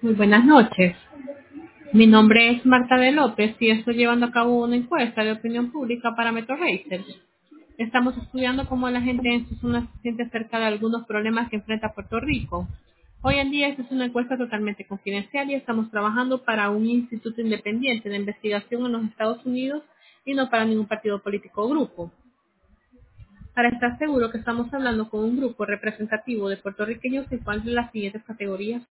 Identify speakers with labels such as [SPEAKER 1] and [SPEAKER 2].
[SPEAKER 1] Muy buenas noches. Mi nombre es Marta de López y estoy llevando a cabo una encuesta de opinión pública para Metro Research. Estamos estudiando cómo la gente en su zona se siente acerca de algunos problemas que enfrenta Puerto Rico. Hoy en día esta es una encuesta totalmente confidencial y estamos trabajando para un instituto independiente de investigación en los Estados Unidos y no para ningún partido político o grupo. Para estar seguro que estamos hablando con un grupo representativo de puertorriqueños en cuál de las siguientes categorías